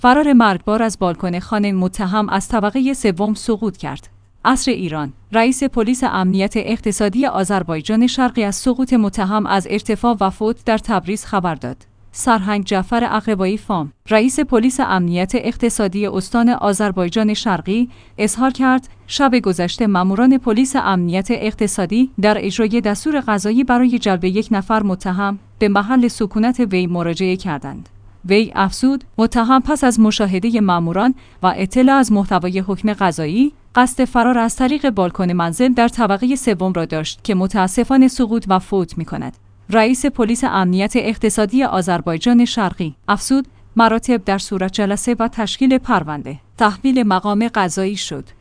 فرار مرگبار از بالکن خانه، متهم از طبقه سوم سقوط کرد. عصر ایران. رئیس پلیس امنیت اقتصادی آذربایجان شرقی از سقوط متهم از ارتفاع و فوت در تبریز خبر داد. سرهنگ جعفر عقبایی فام، رئیس پلیس امنیت اقتصادی استان آذربایجان شرقی، اظهار کرد شب گذشته ماموران پلیس امنیت اقتصادی در اجرای دستور قضایی برای جلب یک نفر متهم به محل سکونت وی مراجعه کردند. وی افزود متهم پس از مشاهده ماموران و اطلاع از محتوای حکم قضایی قصد فرار از طریق بالکن منزل در طبقه سوم را داشت که متاسفانه سقوط و فوت می‌کند. رئیس پلیس امنیت اقتصادی آذربایجان شرقی افزود مراتب در صورت جلسه و تشکیل پرونده تحویل مقام قضایی شد.